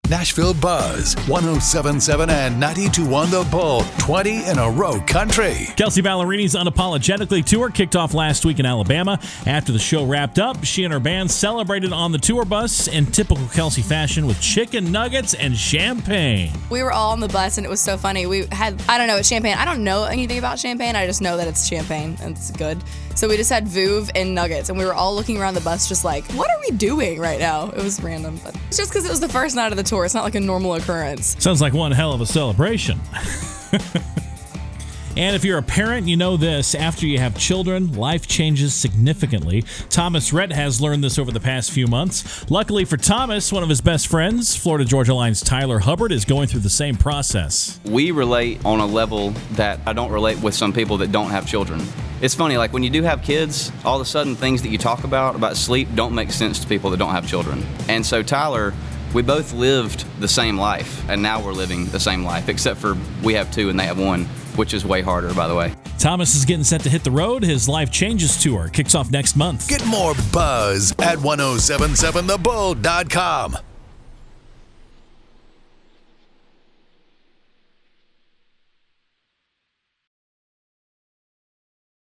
Nashville Buzz, 107.7 and 92.1 The Bull, 20 in a row country. Kelsey Ballerini's Unapologetically tour kicked off last week in Alabama. After the show wrapped up, she and her band celebrated on the tour bus in typical Kelsey fashion with chicken nuggets and champagne. We were all on the bus, and it was so funny. We had, it's champagne. I don't know anything about champagne. I just know that it's champagne, and it's good. So we just had Vouv and nuggets, and we were all looking around the bus just like, what are we doing right now? It was random, but it's just because it was the first night of the tour. It's not like a normal occurrence. Sounds like one hell of a celebration. And if you're a parent, you know this. After you have children, life changes significantly. Thomas Rhett has learned this over the past few months. Luckily for Thomas, one of his best friends, Florida Georgia Line's Tyler Hubbard, is going through the same process. We relate on a level that I don't relate with some people that don't have children. It's funny, like when you do have kids, all of a sudden things that you talk about sleep, don't make sense to people that don't have children. And so Tyler, we both lived the same life, and now we're living the same life, except for we have two and they have one, which is way harder, by the way. Thomas is getting set to hit the road. His Life Changes tour kicks off next month. Get more buzz at 1077thebull.com.